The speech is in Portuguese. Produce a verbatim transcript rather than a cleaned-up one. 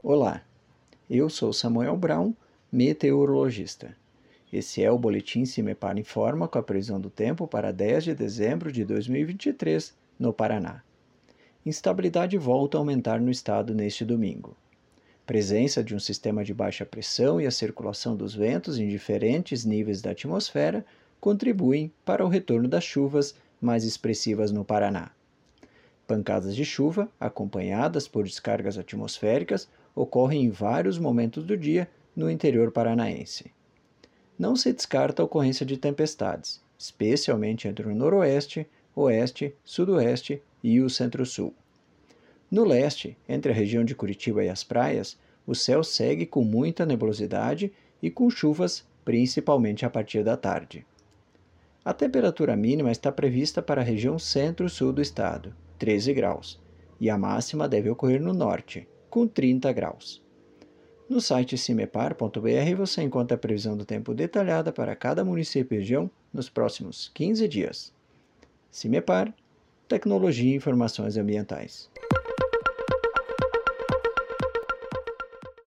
Olá, eu sou Samuel Brown, meteorologista. Esse é o Boletim CIMEPAR Informa com a previsão do tempo para dez de dezembro de dois mil e vinte e três, no Paraná. Instabilidade volta a aumentar no estado neste domingo. Presença de um sistema de baixa pressão e a circulação dos ventos em diferentes níveis da atmosfera contribuem para o retorno das chuvas mais expressivas no Paraná. Pancadas de chuva, acompanhadas por descargas atmosféricas, ocorrem em vários momentos do dia no interior paranaense. Não se descarta a ocorrência de tempestades, especialmente entre o noroeste, oeste, sudoeste e o centro-sul. No leste, entre a região de Curitiba e as praias, o céu segue com muita nebulosidade e com chuvas, principalmente a partir da tarde. A temperatura mínima está prevista para a região centro-sul do estado, treze graus, e a máxima deve ocorrer no norte, com trinta graus. No site cimepar ponto br você encontra a previsão do tempo detalhada para cada município e região nos próximos quinze dias. Cimepar, Tecnologia e Informações Ambientais.